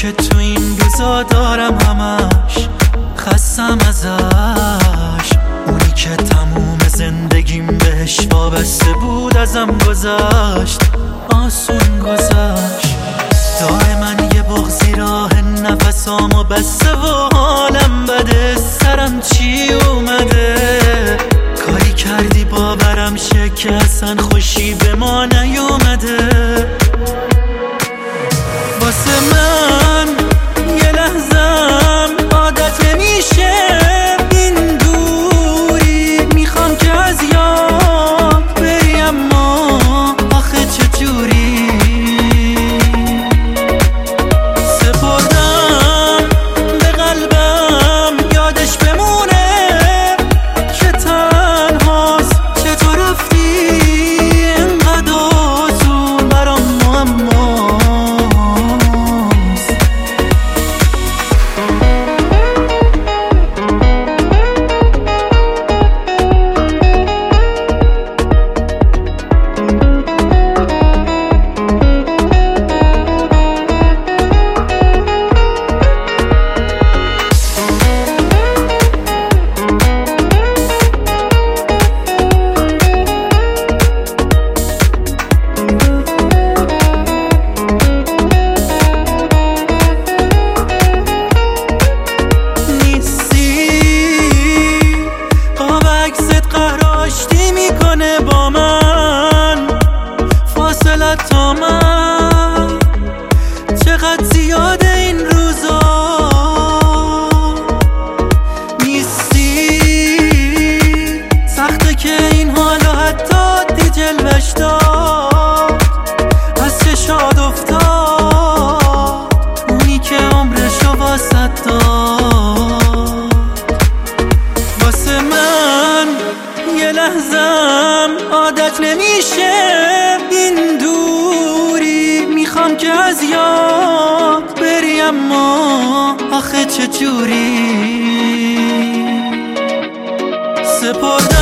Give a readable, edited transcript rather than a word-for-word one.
که تو این روزا دارم همش خستم ازش، اونی که تموم زندگیم بهش وابسته بود ازم گذشت، آسون گذشت. دائما یه بغضی راه نفسامو بسته و حالم بده، سرم چی اومده؟ کاری کردی باورم شه که اصلا خوشی به ما نیومده. واسه من یه لحظم عادت نمیشه این دوری، میخوام که از یاد بری اما آخه چجوری؟ سپردم به قلبم یادش بمونه که تنهاست، چطور رفتی اینقدر آسون برام معماست. با من فاصلت تا من چقدر زیاده این روزا، نیستی سخته که این حالا حتی دی جلوش داد، از چشات افتاد اونی که عمرشو واسه داد. واسه من یه لحظم عادت نمیشه این دوری، میخوام که از یاد بری اما آخه چجوری؟ سپردم